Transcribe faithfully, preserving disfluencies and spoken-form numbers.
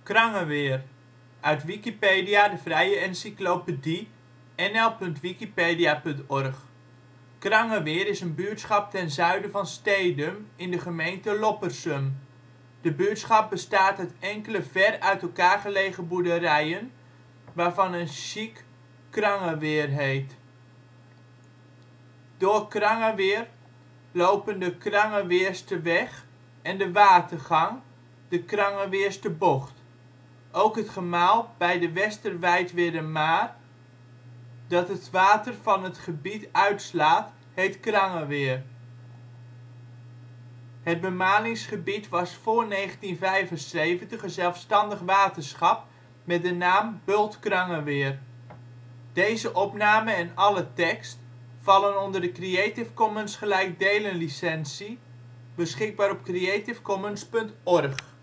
Krangeweer, uit Wikipedia, de vrije encyclopedie. N L punt wikipedia punt org. Krangeweer is een buurtschap ten zuiden van Stedum in de gemeente Loppersum. De buurtschap bestaat uit enkele ver uit elkaar gelegen boerderijen, waarvan een chic Krangeweer heet. Door Krangeweer lopen de Krangeweersterweg en de watergang, de Krangeweerstertocht. Ook het gemaal bij de Westerwijdwedermaar, dat het water van het gebied uitslaat, heet Krangeweer. Het bemalingsgebied was voor negentien vijfenzeventig een zelfstandig waterschap met de naam Bult-Krangeweer. Deze opname en alle tekst vallen onder de Creative Commons gelijkdelen licentie, beschikbaar op creativecommons punt org